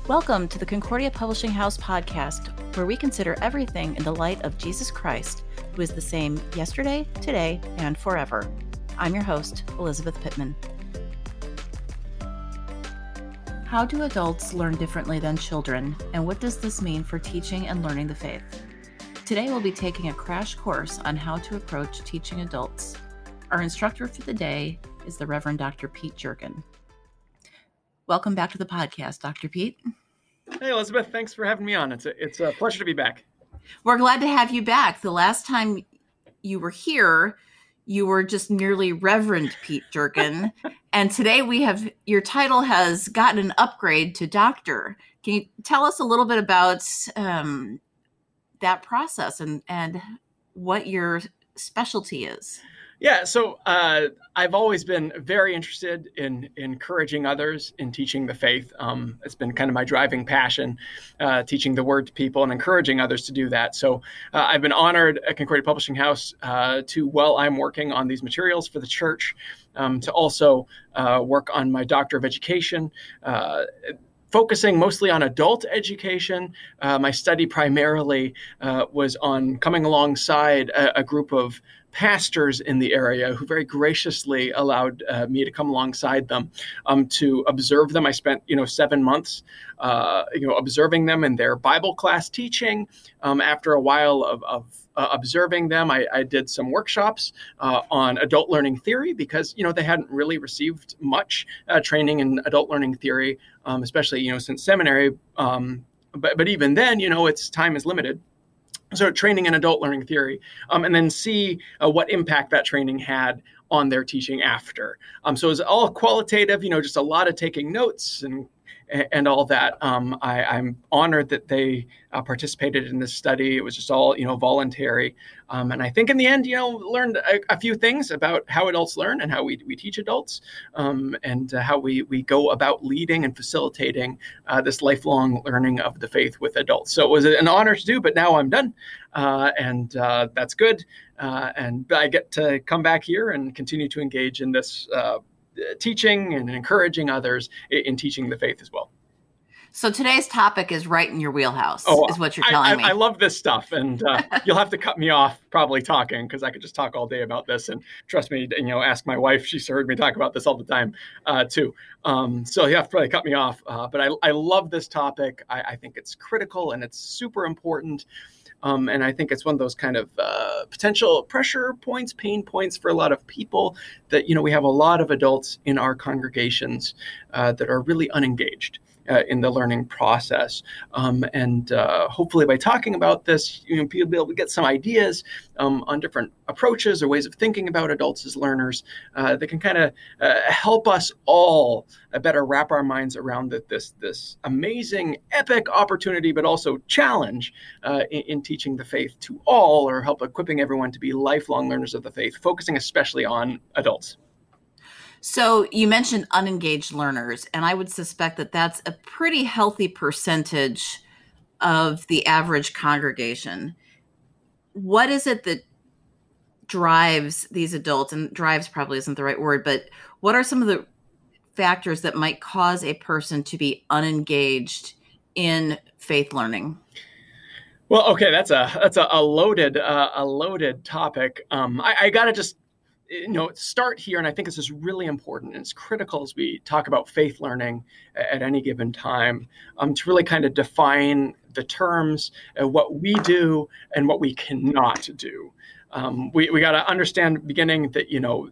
Welcome to the Concordia Publishing House podcast, where we consider everything in the light of Jesus Christ, who is the same yesterday, today, and forever. I'm your host, Elizabeth Pittman. How do adults learn differently than children, and what does this mean for teaching and learning the faith? Today we'll be taking a crash course on how to approach teaching adults. Our instructor for the day is the Reverend Dr. Pete Jerkin. Welcome back to the podcast, Dr. Pete. Hey, Elizabeth. Thanks for having me on. It's a pleasure to be back. We're glad to have you back. The last time you were here, you were just merely Reverend Pete Jerkin. And today your title has gotten an upgrade to Doctor. Can you tell us a little bit about that process and what your specialty is? Yeah, so I've always been very interested in encouraging others in teaching the faith. It's been kind of my driving passion, teaching the word to people and encouraging others to do that. So I've been honored at Concordia Publishing House while I'm working on these materials for the church, to also work on my Doctor of Education, focusing mostly on adult education. My study primarily was on coming alongside a group of pastors in the area who very graciously allowed me to come alongside them to observe them. I spent 7 months observing them in their Bible class teaching. After a while of observing them, I did some workshops on adult learning theory because they hadn't really received much training in adult learning theory, especially since seminary. But even then, its time is limited. So training in adult learning theory, and then see what impact that training had on their teaching after. So it was all qualitative, just a lot of taking notes and all that. I'm honored that they participated in this study. It was just all, voluntary. And I think in the end, learned a few things about how adults learn and how we teach adults, and how we go about leading and facilitating this lifelong learning of the faith with adults. So it was an honor to do, but now I'm done. And that's good. And I get to come back here and continue to engage in this teaching and encouraging others in teaching the faith as well. So today's topic is right in your wheelhouse, is what you're telling me. I love this stuff, and you'll have to cut me off probably talking because I could just talk all day about this. And trust me, ask my wife; she's heard me talk about this all the time too. So you have to probably cut me off. But I love this topic. I think it's critical and it's super important. And I think it's one of those kind of potential pressure points, pain points for a lot of people that, we have a lot of adults in our congregations that are really unengaged in the learning process. And hopefully by talking about this, people will be able to get some ideas on different approaches or ways of thinking about adults as learners that can kind of help us all better wrap our minds around this amazing, epic opportunity, but also challenge in teaching the faith to all, or help equipping everyone to be lifelong learners of the faith, focusing especially on adults. So you mentioned unengaged learners, and I would suspect that that's a pretty healthy percentage of the average congregation. What is it that drives these adults, and drives probably isn't the right word, but what are some of the factors that might cause a person to be unengaged in faith learning? Well, okay, that's a loaded topic. I got to just start here, and I think this is really important and it's critical as we talk about faith learning at any given time, to really kind of define the terms of what we do and what we cannot do. We got to understand beginning that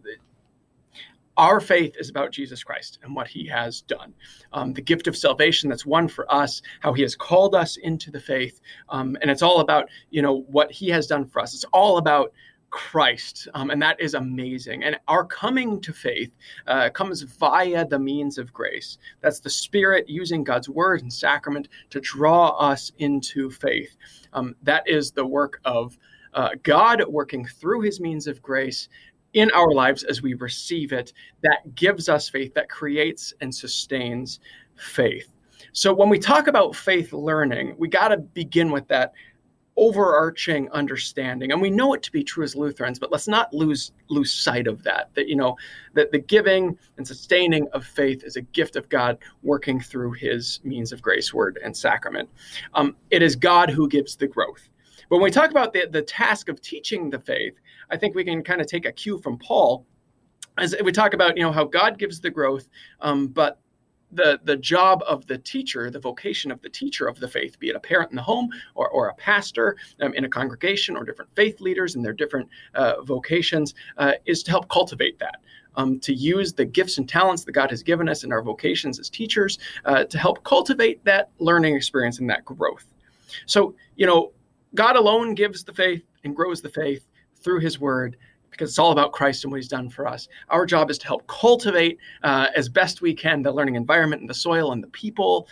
our faith is about Jesus Christ and what he has done. The gift of salvation that's won for us, how he has called us into the faith. And it's all about, what he has done for us. It's all about Christ. And that is amazing. And our coming to faith comes via the means of grace. That's the Spirit using God's word and sacrament to draw us into faith. That is the work of God working through his means of grace in our lives as we receive it. That gives us faith, that creates and sustains faith. So when we talk about faith learning, we got to begin with that overarching understanding. And we know it to be true as Lutherans, but let's not lose sight of that, that the giving and sustaining of faith is a gift of God working through his means of grace, word, and sacrament. It is God who gives the growth. But when we talk about the task of teaching the faith, I think we can kind of take a cue from Paul as we talk about, how God gives the growth, but the job of the teacher, the vocation of the teacher of the faith, be it a parent in the home or a pastor in a congregation or different faith leaders and their different vocations, is to help cultivate that, to use the gifts and talents that God has given us in our vocations as teachers to help cultivate that learning experience and that growth. So, God alone gives the faith and grows the faith through his word, because it's all about Christ and what he's done for us. Our job is to help cultivate as best we can the learning environment and the soil and the people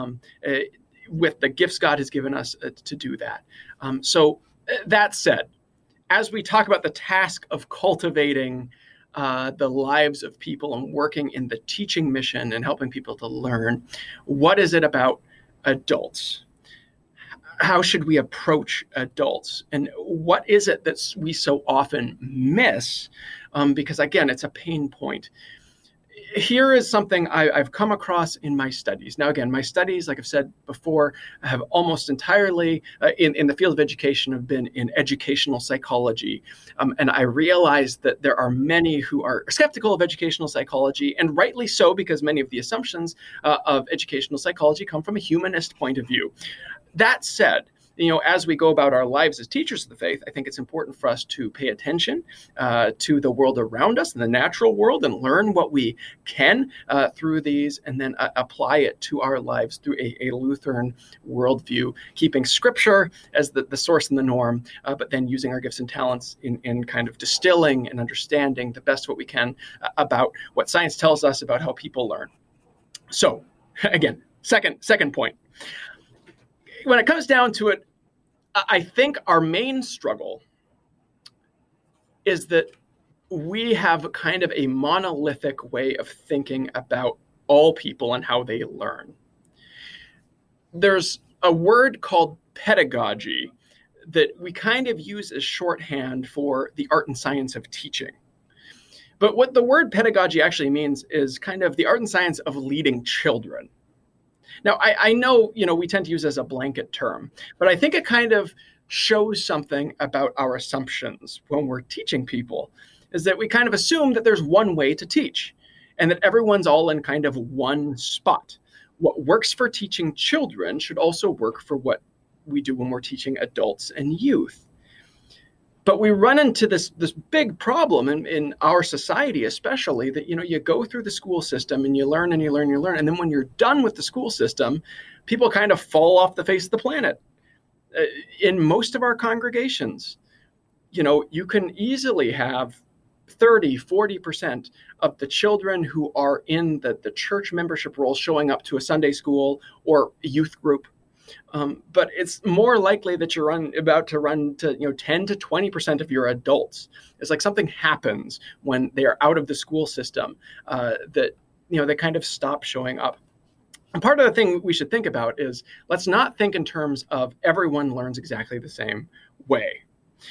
with the gifts God has given us to do that. So that said, as we talk about the task of cultivating the lives of people and working in the teaching mission and helping people to learn, what is it about adults? How should we approach adults? And what is it that we so often miss? Because again, it's a pain point. Here is something I've come across in my studies. Now, again, my studies, like I've said before, have almost entirely in the field of education have been in educational psychology. And I realize that there are many who are skeptical of educational psychology, and rightly so, because many of the assumptions of educational psychology come from a humanist point of view. That said, as we go about our lives as teachers of the faith, I think it's important for us to pay attention to the world around us, the natural world, and learn what we can through these, and then apply it to our lives through a Lutheran worldview, keeping Scripture as the source and the norm, but then using our gifts and talents in kind of distilling and understanding the best what we can about what science tells us about how people learn. So, again, second point. When it comes down to it, I think our main struggle is that we have kind of a monolithic way of thinking about all people and how they learn. There's a word called pedagogy that we kind of use as shorthand for the art and science of teaching. But what the word pedagogy actually means is kind of the art and science of leading children. Now, I know, we tend to use it as a blanket term, but I think it kind of shows something about our assumptions when we're teaching people, is that we kind of assume that there's one way to teach and that everyone's all in kind of one spot. What works for teaching children should also work for what we do when we're teaching adults and youth. But we run into this big problem in our society, especially, that, you go through the school system and you learn and you learn and you learn. And then when you're done with the school system, people kind of fall off the face of the planet. In most of our congregations, you can easily have 30, 40% of the children who are in the church membership role showing up to a Sunday school or a youth group. But it's more likely that you're about to run to 10 to 20% of your adults. It's like something happens when they are out of the school system that they kind of stop showing up. And part of the thing we should think about is, let's not think in terms of everyone learns exactly the same way.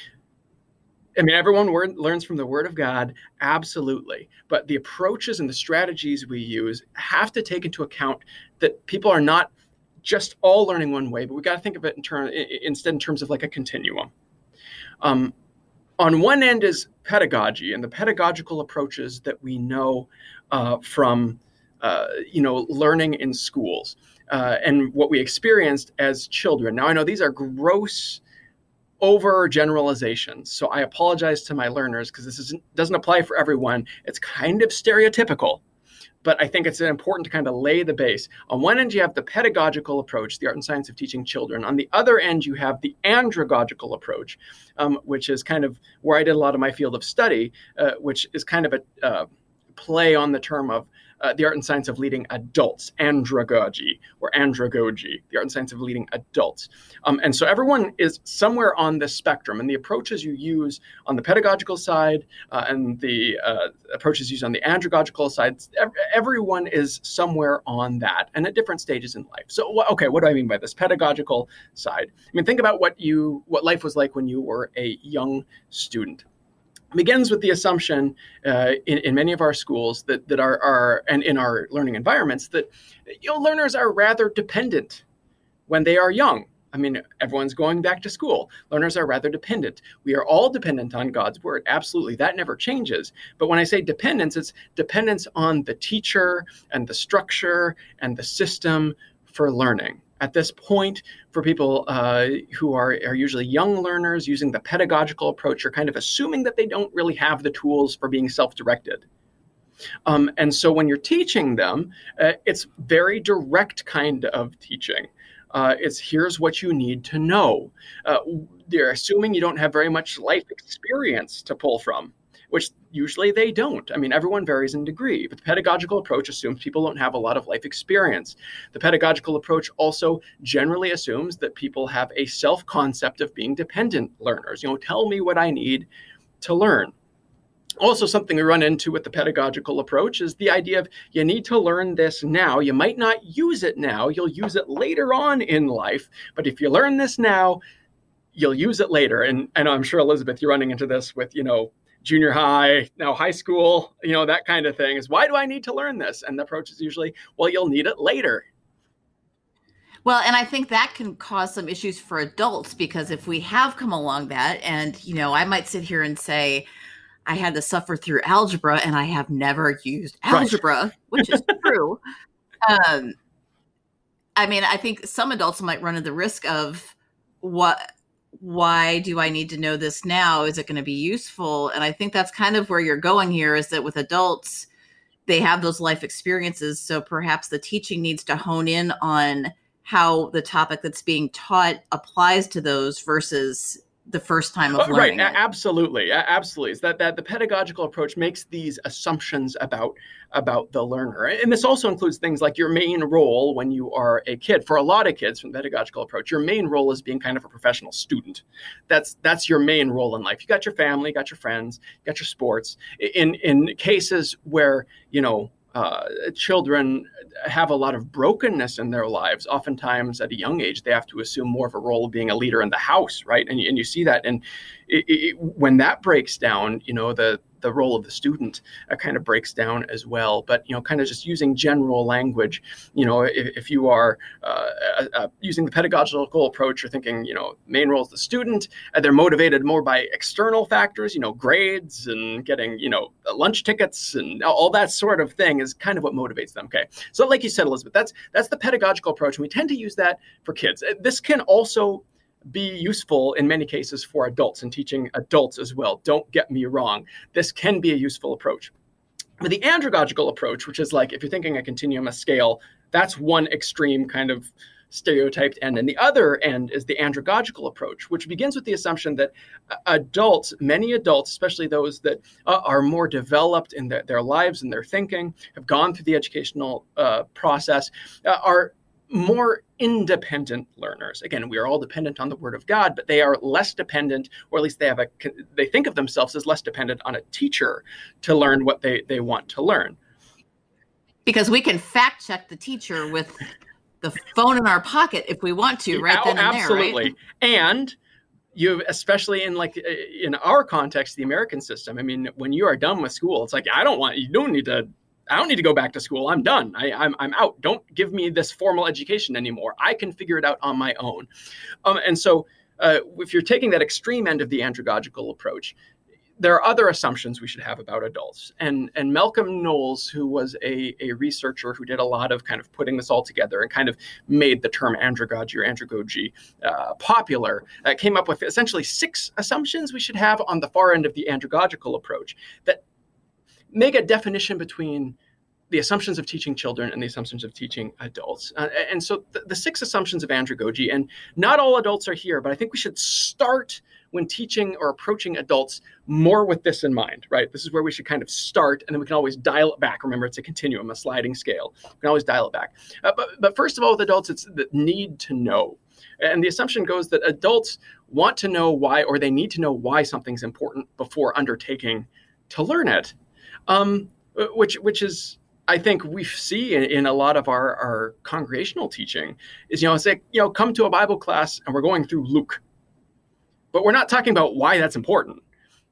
I mean, everyone learns from the Word of God, absolutely. But the approaches and the strategies we use have to take into account that people are not just all learning one way, but we got to think of it instead in terms of like a continuum. On one end is pedagogy and the pedagogical approaches that we know from learning in schools and what we experienced as children. Now, I know these are gross overgeneralizations, so I apologize to my learners because this doesn't apply for everyone. It's kind of stereotypical. But I think it's important to kind of lay the base. On one end, you have the pedagogical approach, the art and science of teaching children. On the other end, you have the andragogical approach, which is kind of where I did a lot of my field of study, which is kind of a play on the term of the art and science of leading adults, andragogy or andragogy, the art and science of leading adults. And so everyone is somewhere on this spectrum, and the approaches you use on the pedagogical side and the approaches used on the andragogical side, everyone is somewhere on that and at different stages in life. So, what do I mean by this pedagogical side? I mean, think about what life was like when you were a young student. It begins with the assumption in many of our schools that are and in our learning environments that learners are rather dependent when they are young. I mean, everyone's going back to school. Learners are rather dependent. We are all dependent on God's word. Absolutely. That never changes. But when I say dependence, it's dependence on the teacher and the structure and the system for learning. At this point, for people who are usually young learners using the pedagogical approach, are kind of assuming that they don't really have the tools for being self-directed. And so when you're teaching them, it's very direct kind of teaching. It's here's what you need to know. They're assuming you don't have very much life experience to pull from, which usually they don't. I mean, everyone varies in degree, but the pedagogical approach assumes people don't have a lot of life experience. The pedagogical approach also generally assumes that people have a self-concept of being dependent learners. Tell me what I need to learn. Also, something we run into with the pedagogical approach is the idea of you need to learn this now. You might not use it now. You'll use it later on in life. But if you learn this now, you'll use it later. And I'm sure, Elizabeth, you're running into this with, junior high, now high school, that kind of thing is, why do I need to learn this? And the approach is usually, well, you'll need it later. Well, and I think that can cause some issues for adults, because if we have come along that, and, I might sit here and say, I had to suffer through algebra and I have never used algebra, right. Which is true. I mean, I think some adults might run into the risk of why do I need to know this now? Is it going to be useful? And I think that's kind of where you're going here, is that with adults, they have those life experiences. So perhaps the teaching needs to hone in on how the topic that's being taught applies to those versus the first time of learning. Right. Absolutely. Absolutely. Is that the pedagogical approach makes these assumptions about the learner. And this also includes things like your main role when you are a kid. For a lot of kids from the pedagogical approach, your main role is being kind of a professional student. That's your main role in life. You got your family, you got your friends, you got your sports. In cases where, children have a lot of brokenness in their lives, oftentimes at a young age, they have to assume more of a role of being a leader in the house, right? And you see that. And when that breaks down, the role of the student kind of breaks down as well. But, kind of just using general language, if you are using the pedagogical approach, you're thinking, main role is the student, and they're motivated more by external factors, grades and getting, lunch tickets and all that sort of thing is kind of what motivates them. Okay. So like you said, Elizabeth, that's the pedagogical approach. And we tend to use that for kids. This can also be useful in many cases for adults and teaching adults as well. Don't get me wrong. This can be a useful approach. But the andragogical approach, which is like, if you're thinking a continuum, a scale, that's one extreme kind of stereotyped end. And the other end is the andragogical approach, which begins with the assumption that many adults, especially those that are more developed in their lives and their thinking, have gone through the educational process, are more independent learners. Again, we are all dependent on the Word of God, but they are less dependent, or at least they think of themselves as less dependent on a teacher to learn what they want to learn. Because we can fact check the teacher with the phone in our pocket if we want to, right then and absolutely. There, right? And you, especially in our context, the American system. I mean, when you are done with school, it's like, I don't need to go back to school. I'm done. I'm out. Don't give me this formal education anymore. I can figure it out on my own. And so if you're taking that extreme end of the andragogical approach, there are other assumptions we should have about adults. And Malcolm Knowles, who was a researcher who did a lot of kind of putting this all together and kind of made the term andragogy or andragogy popular, came up with essentially 6 assumptions we should have on the far end of the andragogical approach that make a definition between the assumptions of teaching children and the assumptions of teaching adults. And so the 6 assumptions of andragogy, and not all adults are here, but I think we should start when teaching or approaching adults more with this in mind, right? This is where we should kind of start, and then we can always dial it back. Remember, it's a continuum, a sliding scale. We can always dial it back. But first of all, with adults, it's the need to know. And the assumption goes that adults want to know why, or they need to know why something's important before undertaking to learn it, which is, I think we see in a lot of our congregational teaching is, it's like, come to a Bible class and we're going through Luke, but we're not talking about why that's important.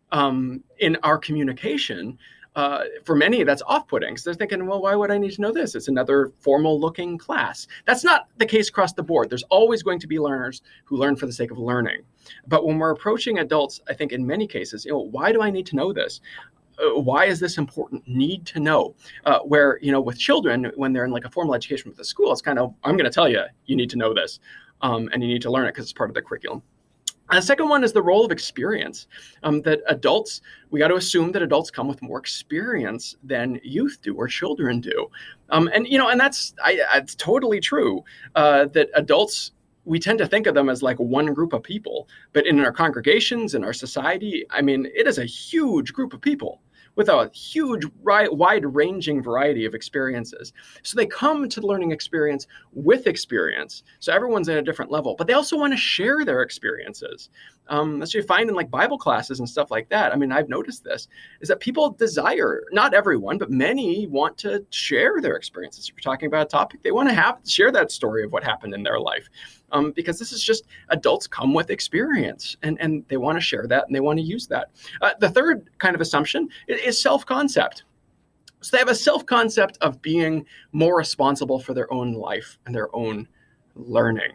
In our communication, for many, that's off-putting. So they're thinking, well, why would I need to know this? It's another formal-looking class. That's not the case across the board. There's always going to be learners who learn for the sake of learning. But when we're approaching adults, I think in many cases, why do I need to know this? Why is this important? Need to know. Where, with children, when they're in like a formal education with the school, it's kind of, I'm going to tell you, you need to know this. And you need to learn it because it's part of the curriculum. And the second one is the role of experience, that adults, we got to assume that adults come with more experience than youth do or children do. And that's it's totally true, that adults, we tend to think of them as like one group of people, but in our congregations, in our society, it is a huge group of people with a huge, wide-ranging variety of experiences. So they come to the learning experience with experience. So everyone's at a different level, but they also want to share their experiences. That's what you find in like Bible classes and stuff like that. I've noticed this, is that people desire, not everyone, but many want to share their experiences. If you're talking about a topic, they want to share that story of what happened in their life. Because this is just, adults come with experience and they want to share that and they want to use that. The third kind of assumption is self-concept. So they have a self-concept of being more responsible for their own life and their own learning.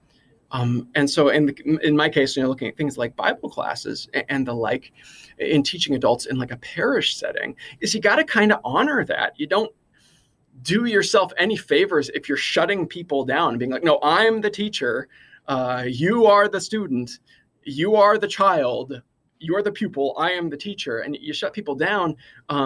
And so in my case, looking at things like Bible classes and the like, in teaching adults in like a parish setting, is you got to kind of honor that. You don't do yourself any favors if you're shutting people down and being like, no, I'm the teacher, you are the student, you are the child, you're the pupil, I am the teacher, and you shut people down.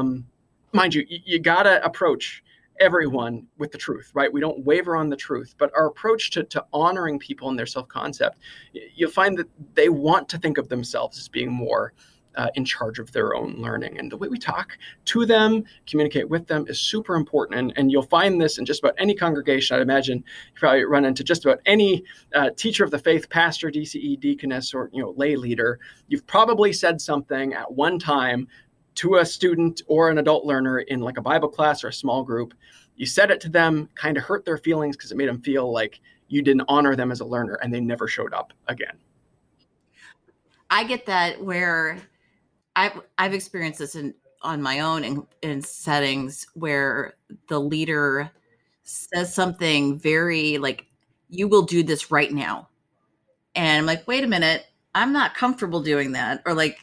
Mind you, you gotta approach everyone with the truth, right? We don't waver on the truth, but our approach to honoring people and their self-concept, you'll find that they want to think of themselves as being more in charge of their own learning. And the way we talk to them, communicate with them is super important. And you'll find this in just about any congregation. I'd imagine you probably run into just about any teacher of the faith, pastor, DCE, deaconess, or lay leader. You've probably said something at one time to a student or an adult learner in like a Bible class or a small group. You said it to them, kind of hurt their feelings because it made them feel like you didn't honor them as a learner, and they never showed up again. I get that, where I've experienced this on my own in settings where the leader says something very like, you will do this right now. And I'm like, wait a minute, I'm not comfortable doing that. Or like,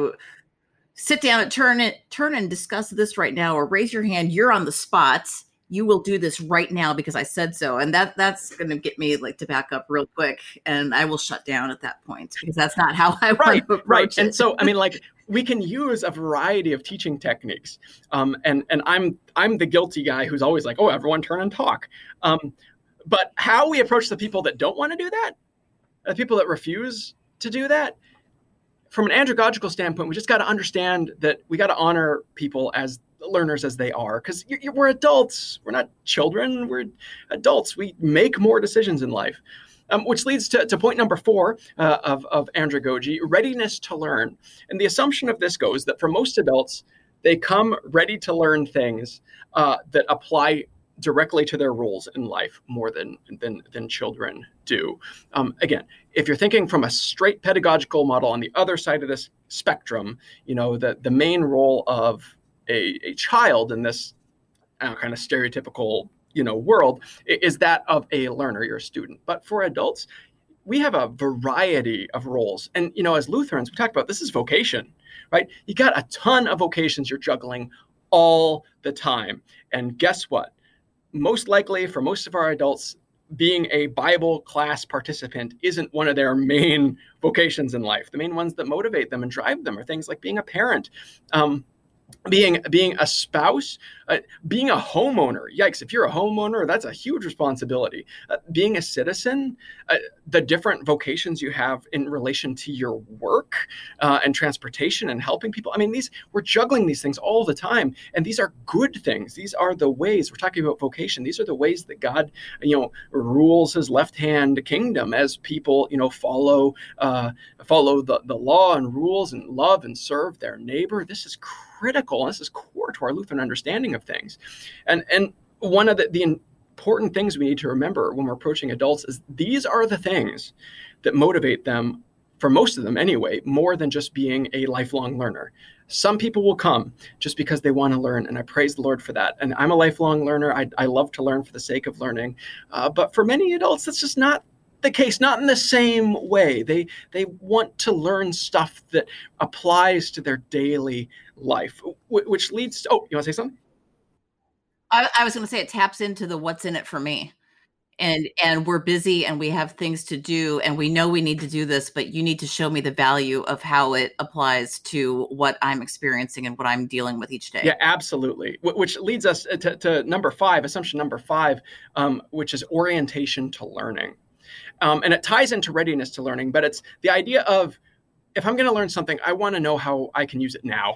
sit down and turn and discuss this right now, or raise your hand. You're on the spot. You will do this right now because I said so. And that's going to get me like to back up real quick. And I will shut down at that point because that's not how I want to approach it. And so, we can use a variety of teaching techniques. And I'm the guilty guy who's always like, oh, everyone turn and talk. But how we approach the people that don't want to do that, the people that refuse to do that, from an andragogical standpoint, we just got to understand that we got to honor people as learners as they are, because we're adults. We're not children. We're adults. We make more decisions in life. Which leads to point number 4 of andragogy, readiness to learn. And the assumption of this goes that for most adults, they come ready to learn things that apply directly to their roles in life more than children do. Again, if you're thinking from a straight pedagogical model on the other side of this spectrum, the main role of a child in this kind of stereotypical world is that of a learner, you're a student. But for adults, we have a variety of roles. And, as Lutherans, we talk about this is vocation, right? You got a ton of vocations you're juggling all the time. And guess what? Most likely for most of our adults, being a Bible class participant isn't one of their main vocations in life. The main ones that motivate them and drive them are things like being a parent, being a spouse, being a homeowner. Yikes! If you're a homeowner, that's a huge responsibility. Being a citizen, the different vocations you have in relation to your work and transportation and helping people. I mean, we're juggling these things all the time, and these are good things. These are the ways we're talking about vocation. These are the ways that God, rules His left-hand kingdom as people, follow the law and rules and love and serve their neighbor. This is critical. This is core to our Lutheran understanding of things. And one of the important things we need to remember when we're approaching adults is these are the things that motivate them, for most of them anyway, more than just being a lifelong learner. Some people will come just because they want to learn, and I praise the Lord for that. And I'm a lifelong learner. I love to learn for the sake of learning. But for many adults, that's just not the case, not in the same way. They want to learn stuff that applies to their daily life, which leads to, you want to say something? I was going to say it taps into the what's in it for me. And we're busy and we have things to do and we know we need to do this, but you need to show me the value of how it applies to what I'm experiencing and what I'm dealing with each day. Yeah, absolutely. Which leads us to number 5, assumption number 5, which is orientation to learning. And it ties into readiness to learning, but it's the idea of, if I'm going to learn something, I want to know how I can use it now.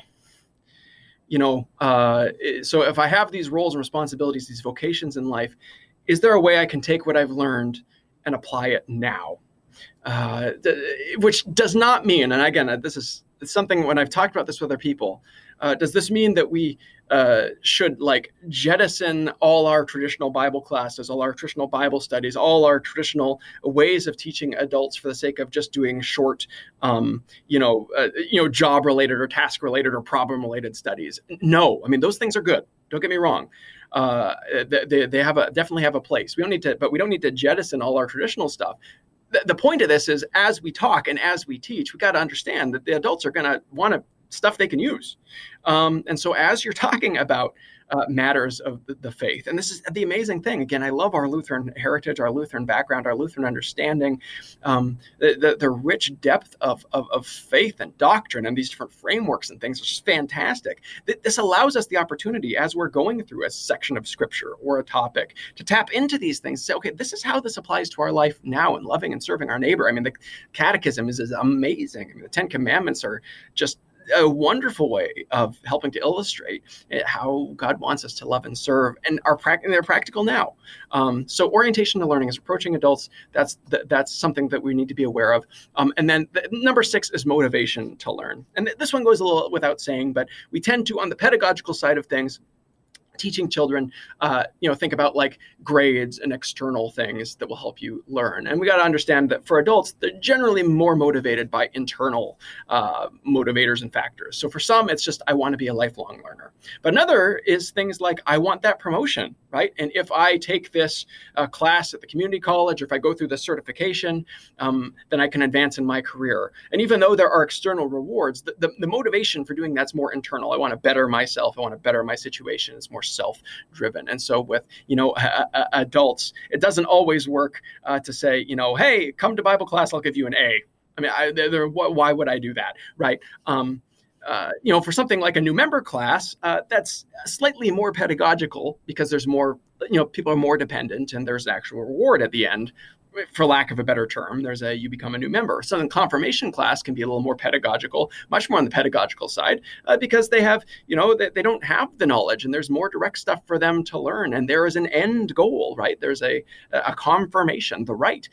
So if I have these roles and responsibilities, these vocations in life, is there a way I can take what I've learned and apply it now? Which does not mean, and again, this is something when I've talked about this with other people, does this mean that we should jettison all our traditional Bible classes, all our traditional Bible studies, all our traditional ways of teaching adults for the sake of just doing short, job related or task related or problem related studies? No, I mean, those things are good. Don't get me wrong. They definitely have a place. We don't need to jettison all our traditional stuff. The point of this is, as we talk and as we teach, we got to understand that the adults are going to want stuff they can use. And so as you're talking about matters of the faith, and this is the amazing thing. Again, I love our Lutheran heritage, our Lutheran background, our Lutheran understanding, the rich depth of faith and doctrine and these different frameworks and things, which is fantastic. This allows us the opportunity, as we're going through a section of scripture or a topic, to tap into these things and say, okay, this is how this applies to our life now in loving and serving our neighbor. I mean, the catechism is amazing. I mean, the 10 Commandments are just a wonderful way of helping to illustrate how God wants us to love and serve, and they're practical now. So orientation to learning, as approaching adults, that's something that we need to be aware of. And then number 6 is motivation to learn. And this one goes a little without saying, but we tend to, on the pedagogical side of things, teaching children, think about grades and external things that will help you learn. And we got to understand that for adults, they're generally more motivated by internal motivators and factors. So for some, it's just, I want to be a lifelong learner. But another is things like, I want that promotion, right? And if I take this class at the community college, or if I go through this certification, then I can advance in my career. And even though there are external rewards, the motivation for doing that's more internal. I want to better myself. I want to better my situation. It's more self-driven. And so with, adults, it doesn't always work to say, hey, come to Bible class, I'll give you an A. I mean, why would I do that, right? For something like a new member class, that's slightly more pedagogical because there's more, people are more dependent and there's an actual reward at the end. For lack of a better term, you become a new member. So then confirmation class can be a little more pedagogical, much more on the pedagogical side, because they have, they don't have the knowledge and there's more direct stuff for them to learn. And there is an end goal, right? There's a confirmation, the right.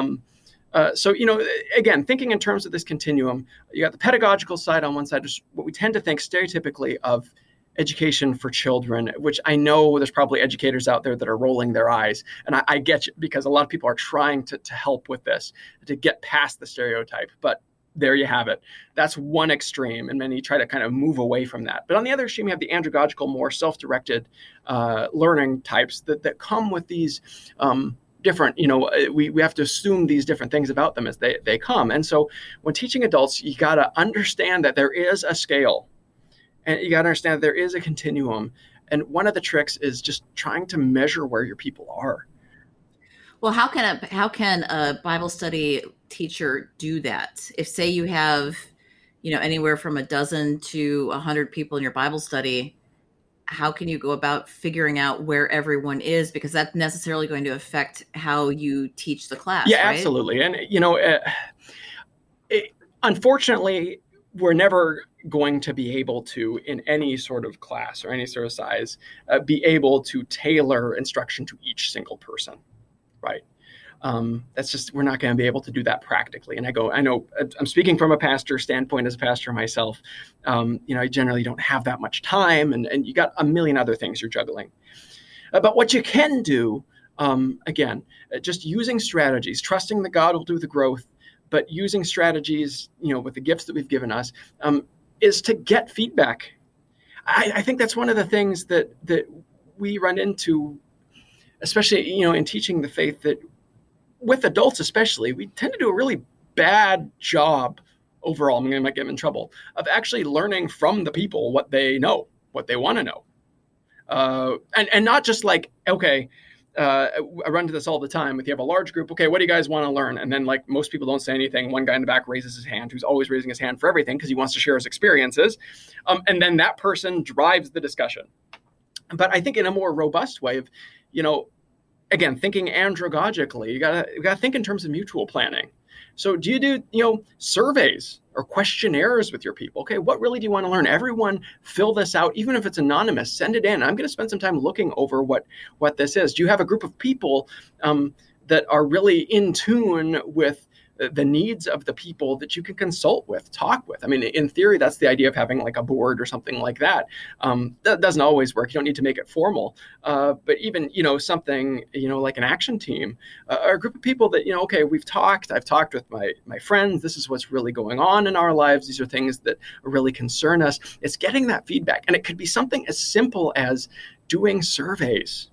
So, again, thinking in terms of this continuum, you got the pedagogical side on one side, just what we tend to think stereotypically of education for children, which I know there's probably educators out there that are rolling their eyes. And I get you, because a lot of people are trying to help with this, to get past the stereotype. But there you have it. That's one extreme. And many try to kind of move away from that. But on the other extreme, you have the andragogical, more self-directed learning types that come with these different, we have to assume these different things about them as they come. And so when teaching adults, you got to understand that there is a scale. And you got to understand that there is a continuum. And one of the tricks is just trying to measure where your people are. Well, how can a Bible study teacher do that? If, say, you have, anywhere from a dozen to 100 people in your Bible study, how can you go about figuring out where everyone is? Because that's necessarily going to affect how you teach the class, Yeah, right? absolutely. And, unfortunately, we're never going to be able to, in any sort of class or any sort of size, be able to tailor instruction to each single person, right? That's just, we're not going to be able to do that practically. And I know I'm speaking from a pastor standpoint as a pastor myself. I generally don't have that much time, and you got a million other things you're juggling. But what you can do, again, just using strategies, trusting that God will do the growth, but using strategies, with the gifts that we've given us, is to get feedback. I think that's one of the things that we run into, especially, in teaching the faith, that with adults especially, we tend to do a really bad job overall. I might get them in trouble of actually learning from the people what they know, what they want to know. And not just like, okay, I run into this all the time. If you have a large group, okay, what do you guys want to learn? And then, like, most people don't say anything. One guy in the back raises his hand, who's always raising his hand for everything because he wants to share his experiences. And then that person drives the discussion. But I think in a more robust way of, again, thinking andragogically, you gotta think in terms of mutual planning. So do you do, surveys or questionnaires with your people? Okay, what really do you want to learn? Everyone fill this out, even if it's anonymous, send it in. I'm going to spend some time looking over what this is. Do you have a group of people that are really in tune with the needs of the people that you can consult with, talk with? I mean, in theory, that's the idea of having like a board or something like that. That doesn't always work. You don't need to make it formal. But even, something, like an action team, or a group of people that, okay, I've talked with my friends. This is what's really going on in our lives. These are things that really concern us. It's getting that feedback. And it could be something as simple as doing surveys.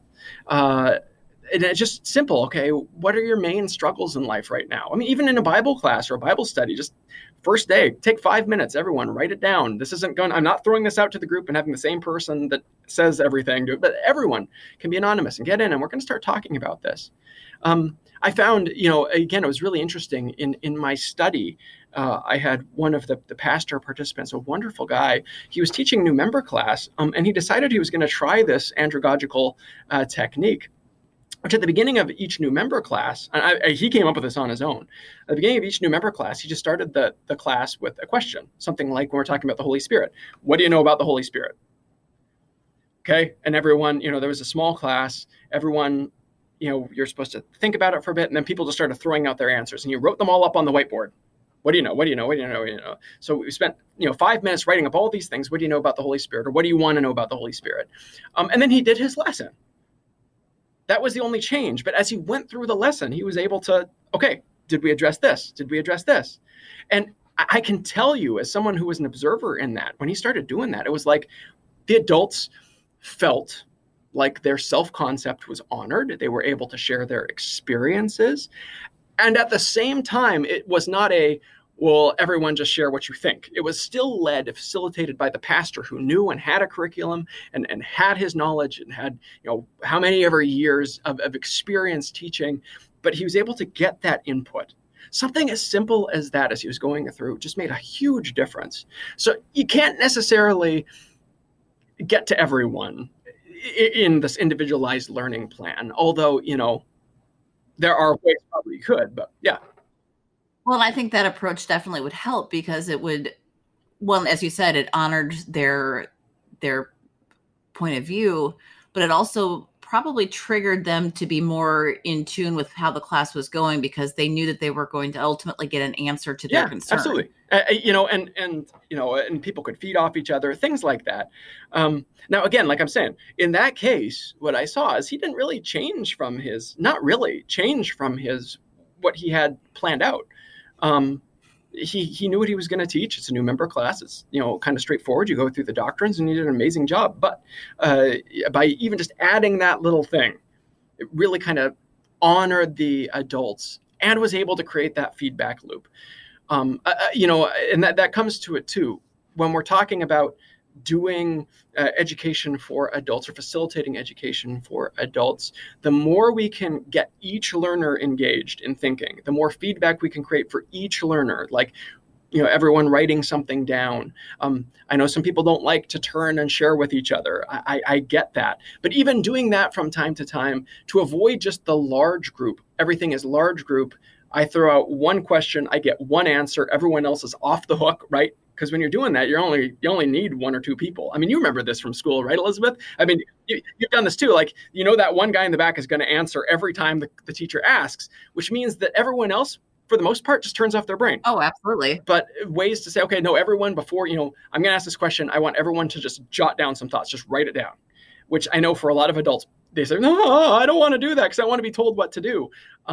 And it's just simple. Okay, what are your main struggles in life right now? I mean, even in a Bible class or a Bible study, just first day, take 5 minutes, everyone, write it down. I'm not throwing this out to the group and having the same person that says everything, but everyone can be anonymous and get in, and we're going to start talking about this. I found, again, it was really interesting in my study. I had one of the pastor participants, a wonderful guy. He was teaching new member class, and he decided he was going to try this andragogical technique. Which at the beginning of each new member class, and he came up with this on his own. At the beginning of each new member class, he just started the class with a question, something like when we're talking about the Holy Spirit. What do you know about the Holy Spirit? Okay, and everyone, there was a small class. Everyone, you're supposed to think about it for a bit, and then people just started throwing out their answers, and you wrote them all up on the whiteboard. What do you know? What do you know? What do you know? What do you know? So we spent 5 minutes writing up all these things. What do you know about the Holy Spirit, or what do you want to know about the Holy Spirit? And then he did his lesson. That was the only change. But as he went through the lesson, he was able to, okay, did we address this? Did we address this? And I can tell you, as someone who was an observer in that, when he started doing that, it was like the adults felt like their self-concept was honored. They were able to share their experiences. And at the same time, it was not well, everyone just share what you think. It was still led, facilitated by the pastor who knew and had a curriculum and had his knowledge and had, how many ever years of experience teaching, but he was able to get that input. Something as simple as that, as he was going through, just made a huge difference. So you can't necessarily get to everyone in this individualized learning plan, although, there are ways probably you could, but yeah. Well, I think that approach definitely would help because it would, well, as you said, it honored their point of view, but it also probably triggered them to be more in tune with how the class was going because they knew that they were going to ultimately get an answer to their concern. Absolutely. And people could feed off each other, things like that. Now, again, like I'm saying, in that case, what I saw is he didn't really change from what he had planned out. He knew what he was going to teach. It's a new member class. It's, kind of straightforward. You go through the doctrines and he did an amazing job. But by even just adding that little thing, it really kind of honored the adults and was able to create that feedback loop. And that comes to it too. When we're talking about doing education for adults or facilitating education for adults, the more we can get each learner engaged in thinking, the more feedback we can create for each learner. Like, everyone writing something down. I know some people don't like to turn and share with each other. I get that. But even doing that from time to time to avoid just the large group, everything is large group. I throw out one question, I get one answer, everyone else is off the hook, right? Because when you're doing that, you only need one or two people. I mean, you remember this from school, right, Elizabeth? I mean, you've done this too. Like, that one guy in the back is going to answer every time the teacher asks, which means that everyone else, for the most part, just turns off their brain. Oh, absolutely. But ways to say, okay, no, everyone before, I'm going to ask this question. I want everyone to just jot down some thoughts, just write it down, which I know for a lot of adults, they say, no, I don't want to do that because I want to be told what to do.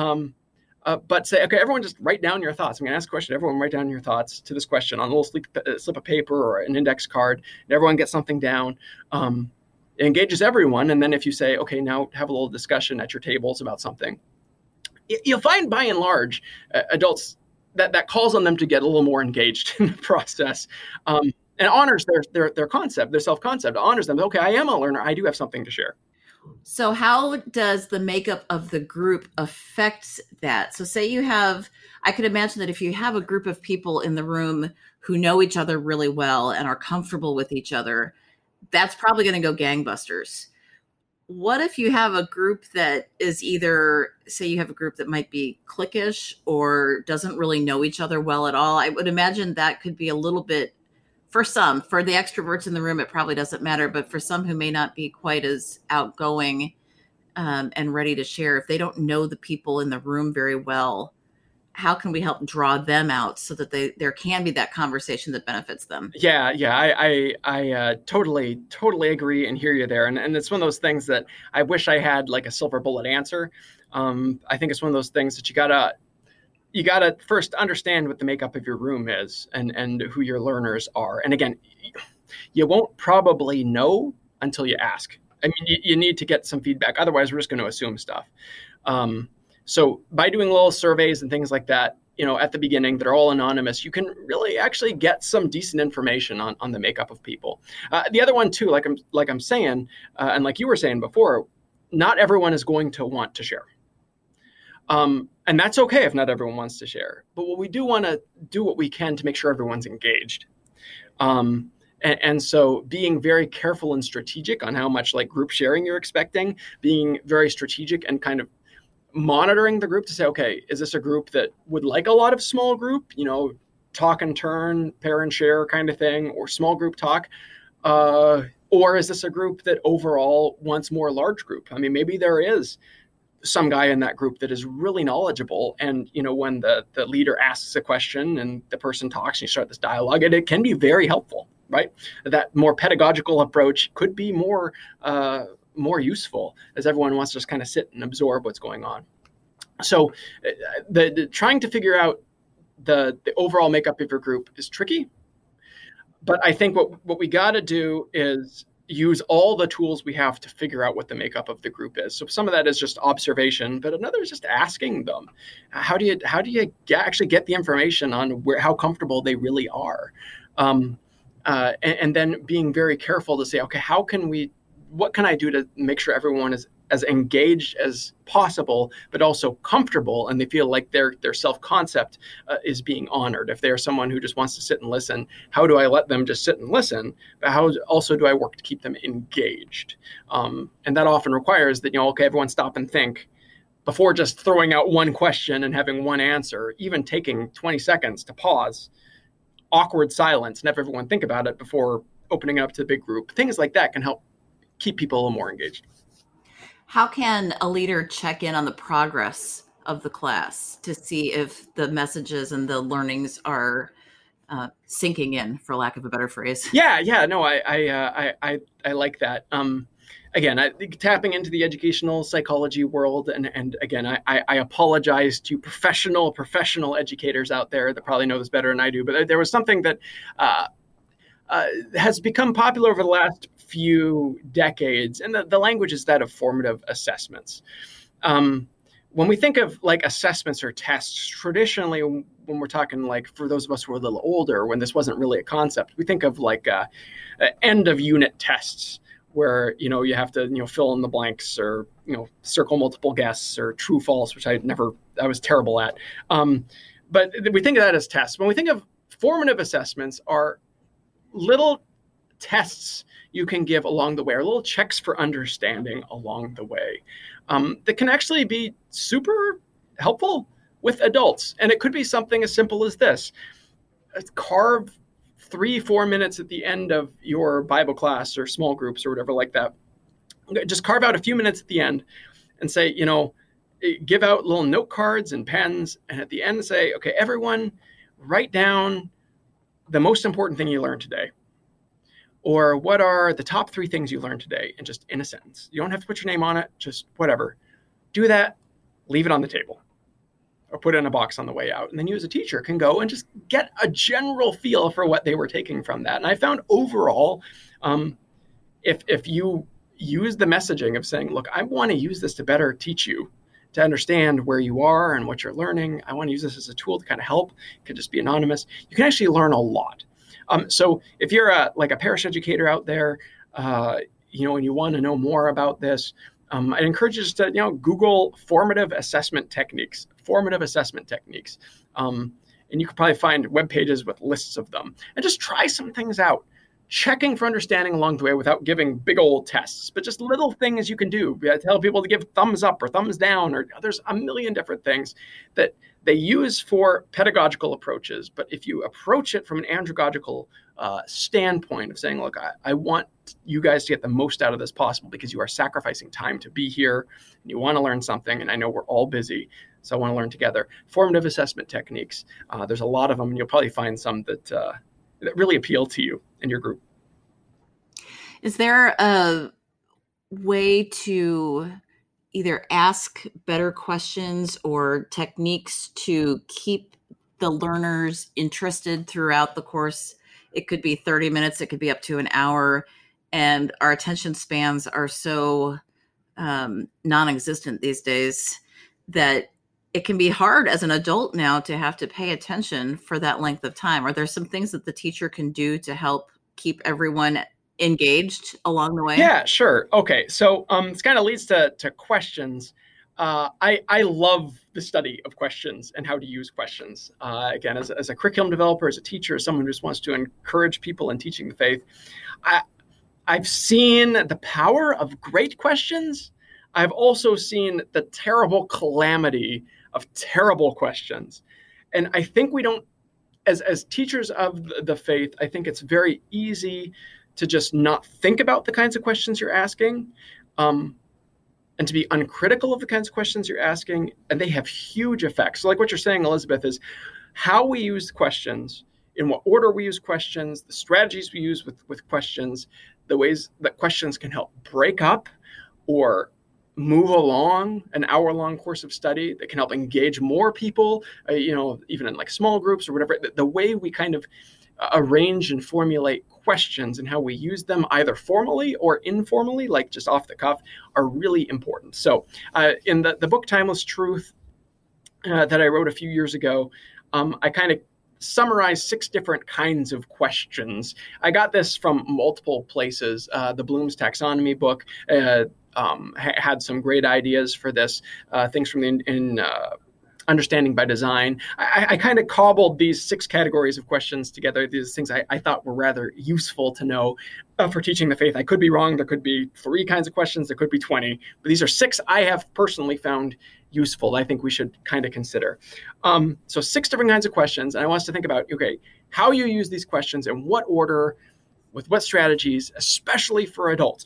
But say, okay, everyone just write down your thoughts. I'm going to ask a question. Everyone write down your thoughts to this question on a little slip of paper or an index card. And everyone gets something down. It engages everyone. And then if you say, okay, now have a little discussion at your tables about something, you'll find by and large adults that calls on them to get a little more engaged in the process, and honors their concept, their self-concept, honors them. Okay, I am a learner. I do have something to share. So how does the makeup of the group affect that? So say I could imagine that if you have a group of people in the room who know each other really well and are comfortable with each other, that's probably going to go gangbusters. What if you have a group that is either, say you have a group that might be cliquish or doesn't really know each other well at all? I would imagine that could be a little bit, for the extroverts in the room, it probably doesn't matter. But for some who may not be quite as outgoing and ready to share, if they don't know the people in the room very well, how can we help draw them out so that there can be that conversation that benefits them? Yeah, I totally agree and hear you there. And it's one of those things that I wish I had like a silver bullet answer. I think it's one of those things that you gotta first understand what the makeup of your room is and who your learners are. And again, you won't probably know until you ask. I mean, you need to get some feedback. Otherwise, we're just going to assume stuff. So by doing little surveys and things like that, at the beginning that are all anonymous, you can really actually get some decent information on the makeup of people. The other one too, like I'm saying, and like you were saying before, not everyone is going to want to share. And that's okay if not everyone wants to share. But we do want to do what we can to make sure everyone's engaged. And so being very careful and strategic on how much like group sharing you're expecting, being very strategic and kind of monitoring the group to say, okay, is this a group that would like a lot of small group, talk and turn, pair and share kind of thing, or small group talk? Or is this a group that overall wants more large group? I mean, maybe there is some guy in that group that is really knowledgeable. And, when the leader asks a question and the person talks and you start this dialogue, and it can be very helpful, right? That more pedagogical approach could be more useful as everyone wants to just kind of sit and absorb what's going on. So the trying to figure out the overall makeup of your group is tricky. But I think what we got to do is use all the tools we have to figure out what the makeup of the group is. So some of that is just observation, but another is just asking them. How do you actually get the information on how comfortable they really are? And then being very careful to say, okay, what can I do to make sure everyone is as engaged as possible, but also comfortable, and they feel like their self-concept is being honored. If they're someone who just wants to sit and listen, how do I let them just sit and listen? But how also do I work to keep them engaged? And that often requires that, okay, everyone stop and think before just throwing out one question and having one answer, even taking 20 seconds to pause, awkward silence, and have everyone think about it before opening up to the big group. Things like that can help keep people a little more engaged. How can a leader check in on the progress of the class to see if the messages and the learnings are sinking in, for lack of a better phrase? Yeah, no, I like that. Again, tapping into the educational psychology world, and again, I apologize to professional educators out there that probably know this better than I do, but there was something that has become popular over the last few decades, and the language is that of formative assessments. When we think of like assessments or tests, traditionally, when we're talking like for those of us who are a little older, when this wasn't really a concept, we think of like end of unit tests where, you have to, fill in the blanks or, circle multiple guesses or true, false, which I was terrible at. But we think of that as tests. When we think of Formative assessments are little tests you can give along the way, or little checks for understanding along the way, that can actually be super helpful with adults. And it could be something as simple as this: carve 3-4 minutes at the end of your Bible class or small groups or whatever like that. Just carve out a few minutes at the end and say, give out little note cards and pens, and at the end say, okay, everyone write down the most important thing you learned today. Or what are the top 3 things you learned today? And just in a sentence. You don't have to put your name on it, just whatever. Do that, leave it on the table, or put it in a box on the way out. And then you as a teacher can go and just get a general feel for what they were taking from that. And I found overall, if you use the messaging of saying, look, I want to use this to better teach you, to understand where you are and what you're learning. I want to use this as a tool to kind of help. It could just be anonymous. You can actually learn a lot. So if you're a parish educator out there, and you want to know more about this, I'd encourage you just to, Google formative assessment techniques. And you could probably find web pages with lists of them, and just try some things out, checking for understanding along the way without giving big old tests, but just little things you can do. Tell people to give thumbs up or thumbs down, or there's a million different things that they use for pedagogical approaches. But if you approach it from an andragogical standpoint of saying, look, I want you guys to get the most out of this possible because you are sacrificing time to be here and you want to learn something. And I know we're all busy, so I want to learn together. Formative assessment techniques. There's a lot of them, and you'll probably find some that really appeal to you and your group. Is there a way to either ask better questions or techniques to keep the learners interested throughout the course? It could be 30 minutes, it could be up to an hour, and our attention spans are so non-existent these days that it can be hard as an adult now to have to pay attention for that length of time. Are there some things that the teacher can do to help keep everyone engaged along the way? Yeah, sure. Okay. So this kind of leads to questions. I love the study of questions and how to use questions. Again, as a curriculum developer, as a teacher, as someone who just wants to encourage people in teaching the faith, I've seen the power of great questions. I've also seen the terrible calamity of terrible questions. And I think we don't, as teachers of the faith, I think it's very easy to just not think about the kinds of questions you're asking, and to be uncritical of the kinds of questions you're asking, and they have huge effects. So like what you're saying, Elizabeth, is how we use questions, in what order we use questions, the strategies we use with questions, the ways that questions can help break up or move along an hour-long course of study, that can help engage more people, even in like small groups or whatever. The way we kind of arrange and formulate questions and how we use them either formally or informally, like just off the cuff, are really important. So in the book Timeless Truth that I wrote a few years ago, I kind of summarized 6 different kinds of questions. I got this from multiple places. The Bloom's Taxonomy book had some great ideas for this, things from the Understanding by Design. I kind of cobbled these 6 categories of questions together, these things I thought were rather useful to know for teaching the faith. I could be wrong. There could be 3 kinds of questions. There could be 20. But these are 6 I have personally found useful. I think we should kind of consider. So 6 different kinds of questions. And I want us to think about, okay, how you use these questions, in what order, with what strategies, especially for adults,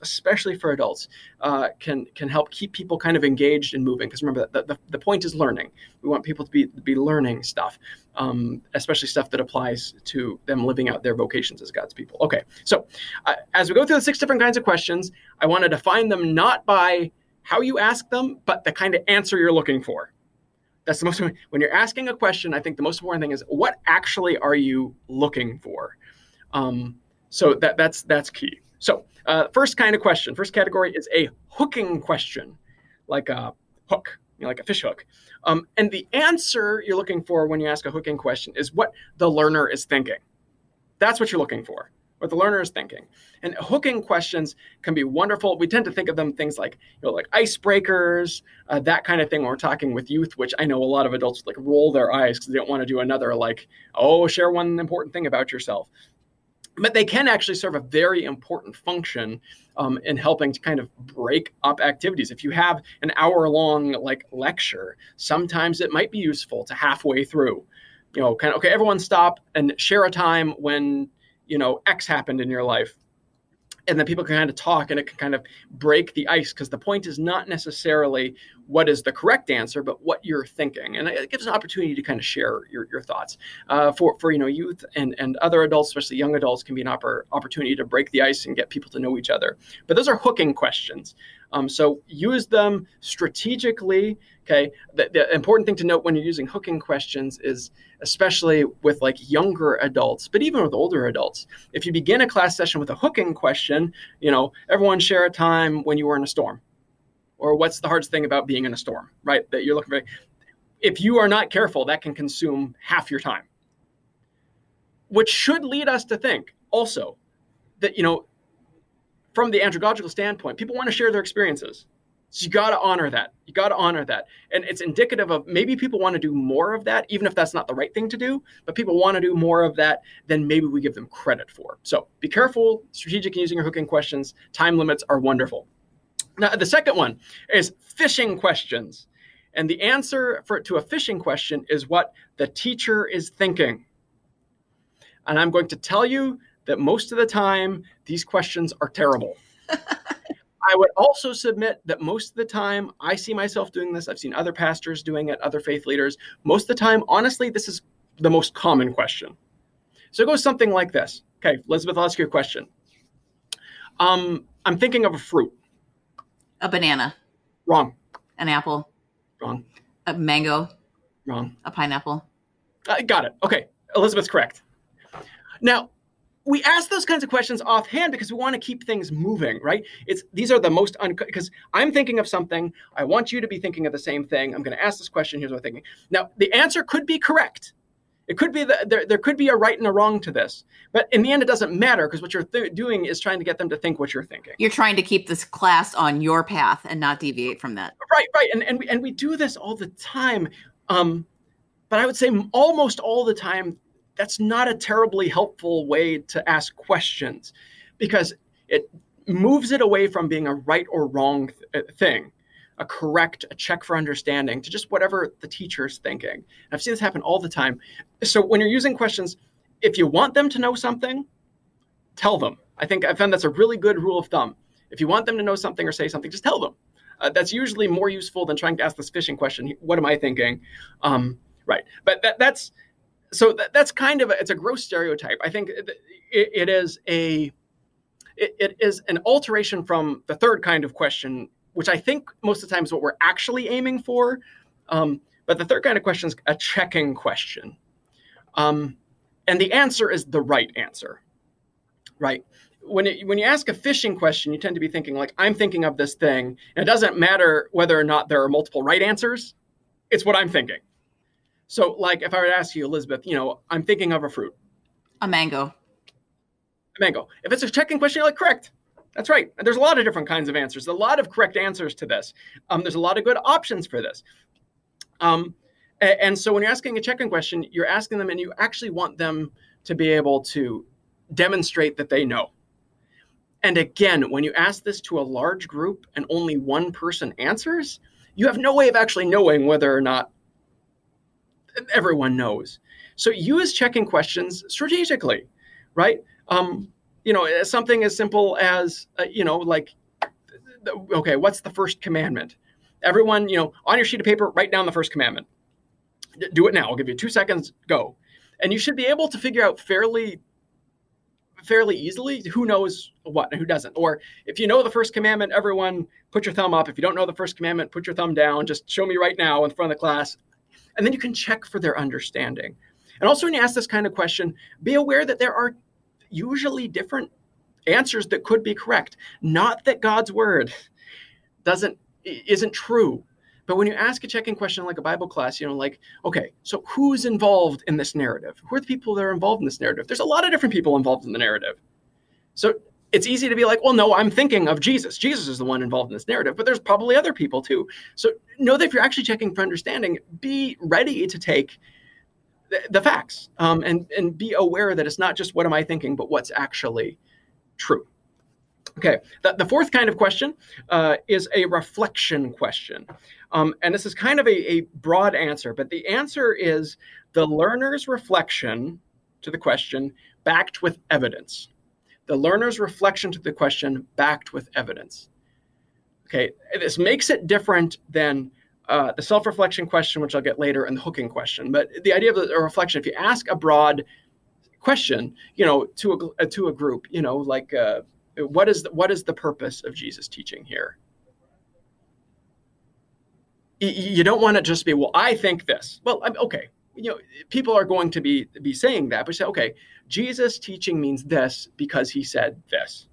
can help keep people kind of engaged and moving. Because remember, the point is learning. We want people to be learning stuff, especially stuff that applies to them living out their vocations as God's people. Okay, so as we go through the 6 different kinds of questions, I want to define them not by how you ask them, but the kind of answer you're looking for. That's the most, when you're asking a question, I think the most important thing is, what actually are you looking for? So that's key. So first kind of question, first category is a hooking question, like a hook, like a fish hook. And the answer you're looking for when you ask a hooking question is what the learner is thinking. That's what you're looking for. what the learner is thinking. And hooking questions can be wonderful. We tend to think of them things like, like icebreakers, that kind of thing when we're talking with youth, which I know a lot of adults like roll their eyes because they don't want to do another like, oh, share one important thing about yourself. But they can actually serve a very important function in helping to kind of break up activities. If you have an hour-long like lecture, sometimes it might be useful to halfway through, kind of, okay, everyone stop and share a time when, X happened in your life. And then people can kind of talk and it can kind of break the ice because the point is not necessarily what is the correct answer, but what you're thinking. And it gives an opportunity to kind of share your thoughts. For youth and other adults, especially young adults, can be an opportunity to break the ice and get people to know each other. But those are hooking questions. So use them strategically. Okay. The important thing to note when you're using hooking questions is, especially with like younger adults, but even with older adults, if you begin a class session with a hooking question, everyone share a time when you were in a storm, or what's the hardest thing about being in a storm, right? That you're looking for. If you are not careful, that can consume half your time, which should lead us to think also that, from the andragogical standpoint, people want to share their experiences. So you got to honor that. And it's indicative of maybe people want to do more of that, even if that's not the right thing to do, but people want to do more of that than maybe we give them credit for. So be careful, strategic in using your hooking questions. Time limits are wonderful. Now, the second one is fishing questions. And the answer to a fishing question is what the teacher is thinking. And I'm going to tell you that most of the time, these questions are terrible. I would also submit that most of the time, I see myself doing this. I've seen other pastors doing it, other faith leaders. Most of the time, honestly, this is the most common question. So it goes something like this. Okay, Elizabeth, I'll ask you a question. I'm thinking of a fruit. A banana. Wrong. An apple. Wrong. A mango. Wrong. A pineapple. Got it. Okay, Elizabeth's correct. Now, we ask those kinds of questions offhand because we want to keep things moving, right? These are the most, because I'm thinking of something. I want you to be thinking of the same thing. I'm going to ask this question. Here's what I'm thinking. Now, the answer could be correct. It could be there could be a right and a wrong to this. But in the end, it doesn't matter because what you're doing is trying to get them to think what you're thinking. You're trying to keep this class on your path and not deviate from that. Right. And we do this all the time. But I would say almost all the time, that's not a terribly helpful way to ask questions because it moves it away from being a right or wrong thing, a check for understanding, to just whatever the teacher's thinking. And I've seen this happen all the time. So when you're using questions, if you want them to know something, tell them. I found that's a really good rule of thumb. If you want them to know something or say something, just tell them. That's usually more useful than trying to ask this fishing question. What am I thinking? Right. But that's kind of it's a gross stereotype. I think it is an alteration from the third kind of question, which I think most of the time is what we're actually aiming for. But the third kind of question is a checking question. And the answer is the right answer, right? When you ask a fishing question, you tend to be thinking like, I'm thinking of this thing. And it doesn't matter whether or not there are multiple right answers. It's what I'm thinking. So like if I were to ask you, Elizabeth, I'm thinking of a fruit. A mango. A mango. If it's a checking question, you're like, correct. That's right. And there's a lot of different kinds of answers. There's a lot of correct answers to this. There's a lot of good options for this. And so when you're asking a checking question, you're asking them and you actually want them to be able to demonstrate that they know. And again, when you ask this to a large group and only one person answers, you have no way of actually knowing whether or not everyone knows. So use checking questions strategically, right? Something as simple as, okay, what's the first commandment? Everyone, on your sheet of paper, write down the first commandment. Do it now. I'll give you 2 seconds, go. And you should be able to figure out fairly easily who knows what and who doesn't. Or if you know the first commandment, everyone put your thumb up. If you don't know the first commandment, put your thumb down. Just show me right now in front of the class. And then you can check for their understanding. And also when you ask this kind of question, be aware that there are usually different answers that could be correct. Not that God's word isn't true. But when you ask a checking question like a Bible class, okay, so who's involved in this narrative? Who are the people that are involved in this narrative? There's a lot of different people involved in the narrative. So it's easy to be like, well, no, I'm thinking of Jesus. Jesus is the one involved in this narrative, but there's probably other people too. So know that if you're actually checking for understanding, be ready to take the facts, and be aware that it's not just what am I thinking, but what's actually true. Okay, the fourth kind of question is a reflection question. And this is kind of a broad answer, but the answer is the learner's reflection to the question backed with evidence. The learner's reflection to the question backed with evidence. Okay, this makes it different than the self-reflection question, which I'll get later, and the hooking question. But the idea of a reflection, if you ask a broad question, to a group, like what is the purpose of Jesus' teaching here? You don't want to just be, well, I think this. Well, okay, people are going to be saying that, but say, okay, Jesus' teaching means this because he said this.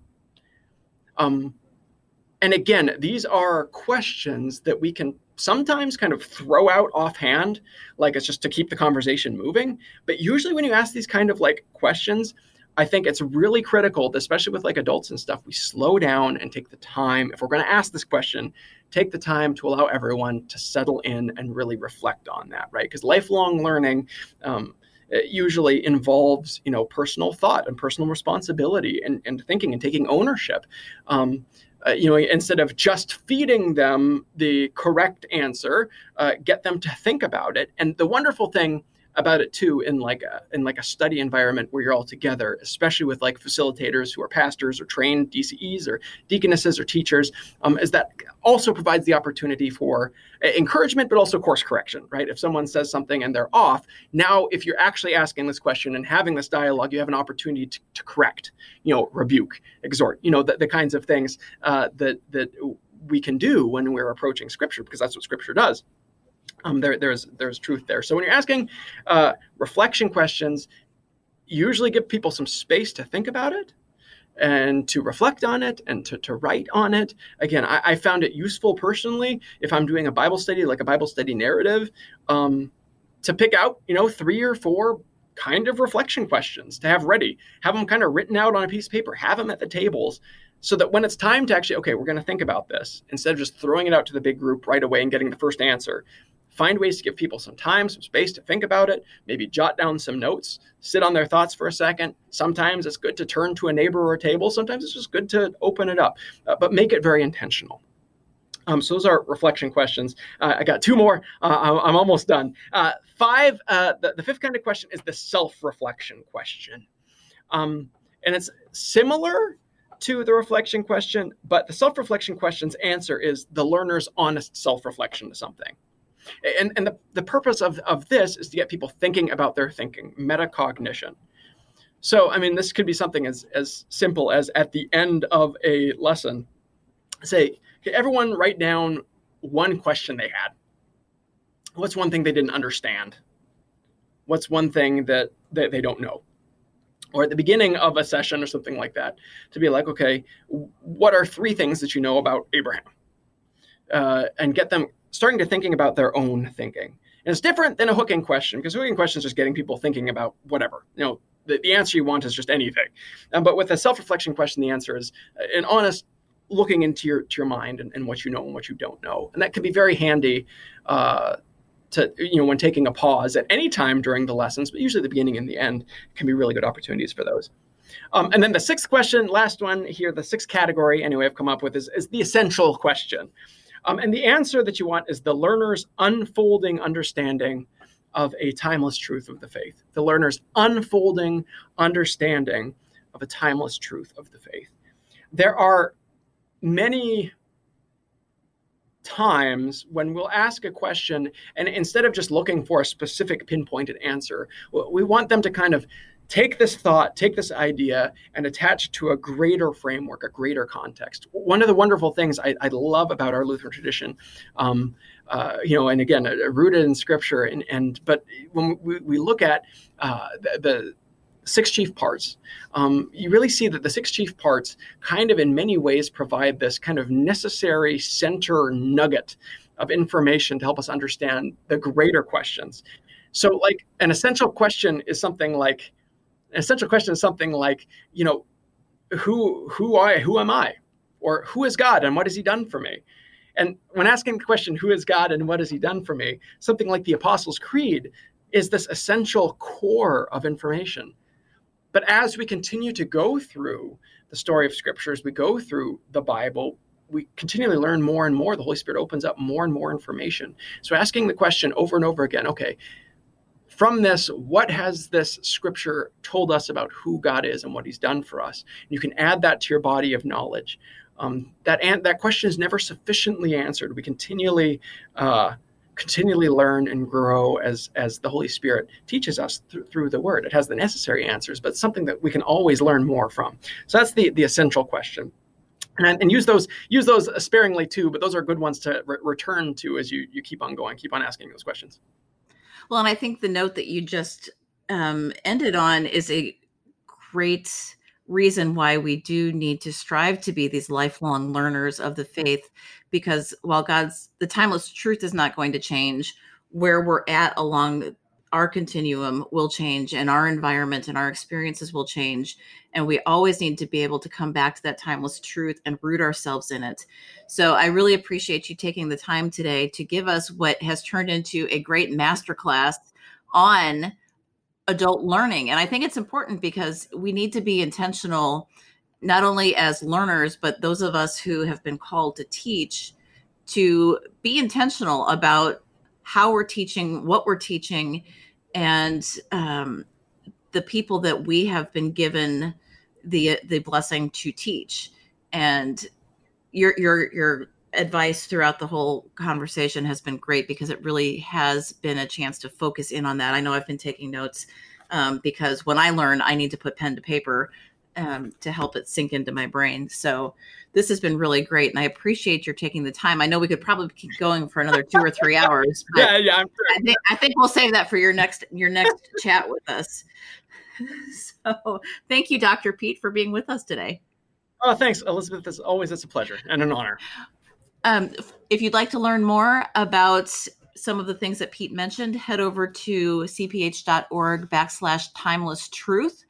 And again, these are questions that we can sometimes kind of throw out offhand, like it's just to keep the conversation moving. But usually when you ask these kind of like questions, I think it's really critical, especially with like adults and stuff, we slow down and take the time. If we're going to ask this question, take the time to allow everyone to settle in and really reflect on that, right? Because lifelong learning it usually involves, personal thought and personal responsibility and thinking and taking ownership. Instead of just feeding them the correct answer, get them to think about it. And the wonderful thing about it too, in like a study environment where you're all together, especially with like facilitators who are pastors or trained DCEs or deaconesses or teachers, is that also provides the opportunity for encouragement, but also course correction, right? If someone says something and they're off, now if you're actually asking this question and having this dialogue, you have an opportunity to correct, rebuke, exhort, the kinds of things that we can do when we're approaching Scripture, because that's what Scripture does. There's truth there. So when you're asking reflection questions, usually give people some space to think about it and to reflect on it and to write on it. Again, I found it useful personally if I'm doing a Bible study, like a Bible study narrative, to pick out, 3 or 4 kind of reflection questions to have ready, have them kind of written out on a piece of paper, have them at the tables, so that when it's time to actually, okay, we're going to think about this, instead of just throwing it out to the big group right away and getting the first answer, find ways to give people some time, some space to think about it, maybe jot down some notes, sit on their thoughts for a second. Sometimes it's good to turn to a neighbor or a table. Sometimes it's just good to open it up, but make it very intentional. So those are reflection questions. I got 2 more. I'm almost done. 5, the 5th kind of question is the self-reflection question. And it's similar to the reflection question, but the self-reflection question's answer is the learner's honest self-reflection to something. And the purpose of this is to get people thinking about their thinking, metacognition. So, this could be something as simple as at the end of a lesson, say, okay, everyone write down one question they had. What's one thing they didn't understand? What's one thing that they don't know? Or at the beginning of a session or something like that, to be like, okay, what are 3 things that you know about Abraham? And get them starting to thinking about their own thinking. And it's different than a hooking question, because a hooking question is just getting people thinking about whatever. The answer you want is just anything. But with a self-reflection question, the answer is an honest looking into your mind and what you know and what you don't know. And that can be very handy when taking a pause at any time during the lessons, but usually the beginning and the end can be really good opportunities for those. And then the 6th question, last one here, the 6th category anyway I've come up with is the essential question. And the answer that you want is the learner's unfolding understanding of a timeless truth of the faith. The learner's unfolding understanding of a timeless truth of the faith. There are many times when we'll ask a question, and instead of just looking for a specific pinpointed answer, we want them to kind of take this thought, take this idea, and attach it to a greater framework, a greater context. One of the wonderful things I love about our Lutheran tradition, and again, rooted in Scripture, but when we look at the 6 chief parts, you really see that the 6 chief parts kind of in many ways provide this kind of necessary center nugget of information to help us understand the greater questions. So like an essential question is something like, who am I? Or who is God and what has he done for me? And when asking the question, who is God and what has he done for me? Something like the Apostles' Creed is this essential core of information. But as we continue to go through the story of Scriptures, we go through the Bible, we continually learn more and more. The Holy Spirit opens up more and more information. So asking the question over and over again, okay, from this, what has this Scripture told us about who God is and what he's done for us? You can add that to your body of knowledge. That question is never sufficiently answered. We continually learn and grow as the Holy Spirit teaches us through the Word. It has the necessary answers, but something that we can always learn more from. So that's the essential question. And use those sparingly too, but those are good ones to return to as you keep on going, keep on asking those questions. Well, and I think the note that you just ended on is a great reason why we do need to strive to be these lifelong learners of the faith, because while the timeless truth is not going to change, where we're at along our continuum will change, and our environment and our experiences will change. And we always need to be able to come back to that timeless truth and root ourselves in it. So I really appreciate you taking the time today to give us what has turned into a great masterclass on adult learning. And I think it's important because we need to be intentional, not only as learners, but those of us who have been called to teach, to be intentional about how we're teaching, what we're teaching, and the people that we have been given the blessing to teach. And your advice throughout the whole conversation has been great, because it really has been a chance to focus in on that. I know I've been taking notes because when I learn, I need to put pen to paper to help it sink into my brain. So this has been really great, and I appreciate your taking the time. I know we could probably keep going for another 2 or 3 hours. But yeah, I'm sure. I think we'll save that for your next chat with us. So thank you, Dr. Pete, for being with us today. Oh, thanks, Elizabeth. As always, it's a pleasure and an honor. If you'd like to learn more about some of the things that Pete mentioned, head over to cph.org/timeless truth.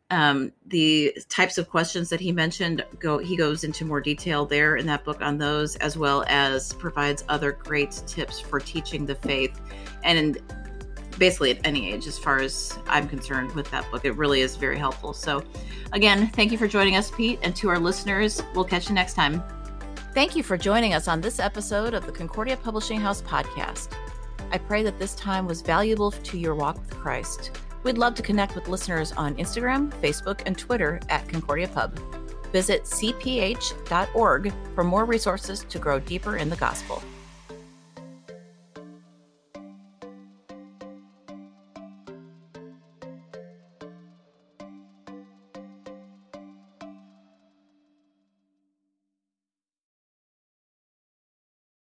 The types of questions that he mentioned, he goes into more detail there in that book on those, as well as provides other great tips for teaching the faith, and basically at any age, as far as I'm concerned with that book. It really is very helpful. So again, thank you for joining us, Pete, and to our listeners, we'll catch you next time. Thank you for joining us on this episode of the Concordia Publishing House podcast. I pray that this time was valuable to your walk with Christ. We'd love to connect with listeners on Instagram, Facebook, and Twitter at Concordia Pub. Visit cph.org for more resources to grow deeper in the gospel.